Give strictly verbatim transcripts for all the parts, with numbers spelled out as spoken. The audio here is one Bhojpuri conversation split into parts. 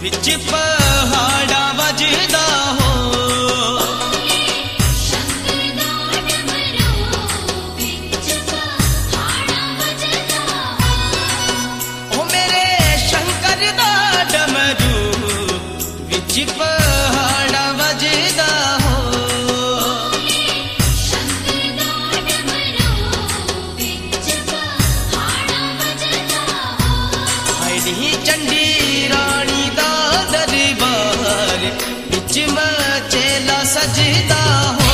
विच पहाड़ा वजदा हो ओ मेरे शंकर दा डमरू विच पहाड़ा वजदा हो हायनी चंडी रानी दा दरबार विच मचेला सजदा हो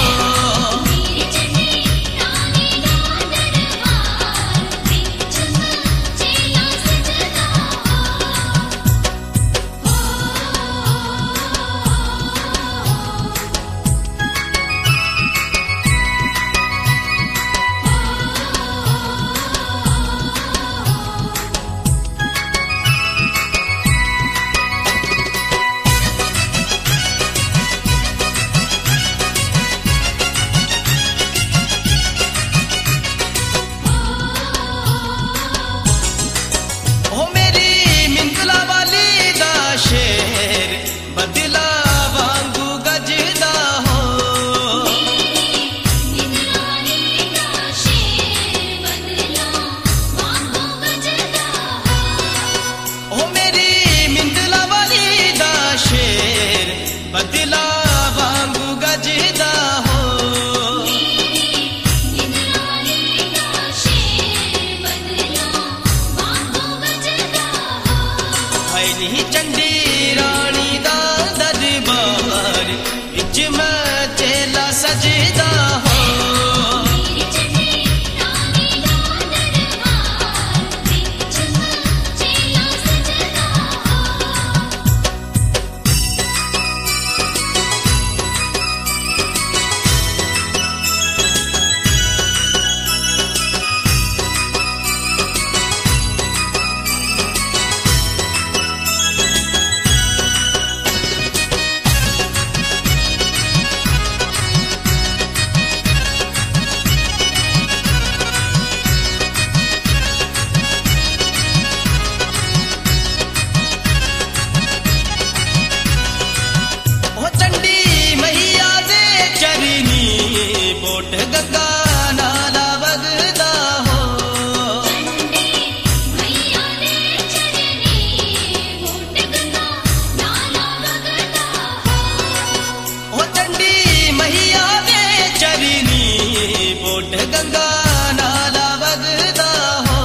बदला वांगू गजदा हो हायनी चंडी रानी दा दरबार विच मचेला सजदा हो गंगा नाला वगदा हो ओ चंडी मैया दे चरनी बोट गंगा नाला वगदा हो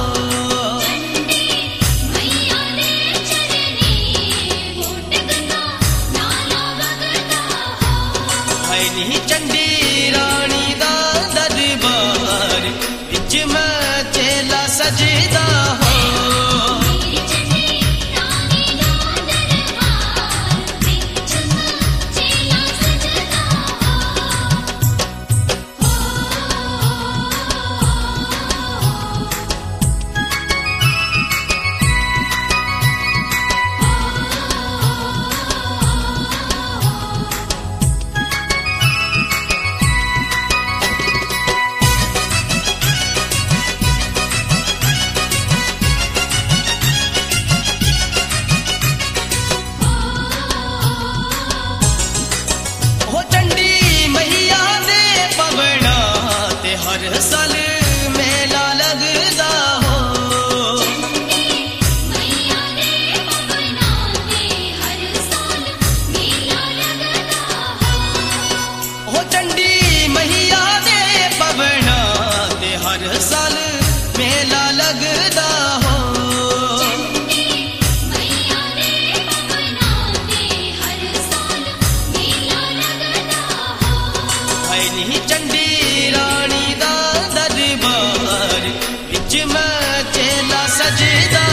हायनी चंडी रानी दा दरबार विच मचेला सजदा हो हर साल मेला लगदा हो हो चंडी मैया दे पवना ते हर साल मेला लगदा हो हायनी चंडी रानी दा दरबार विच मचेला सजदा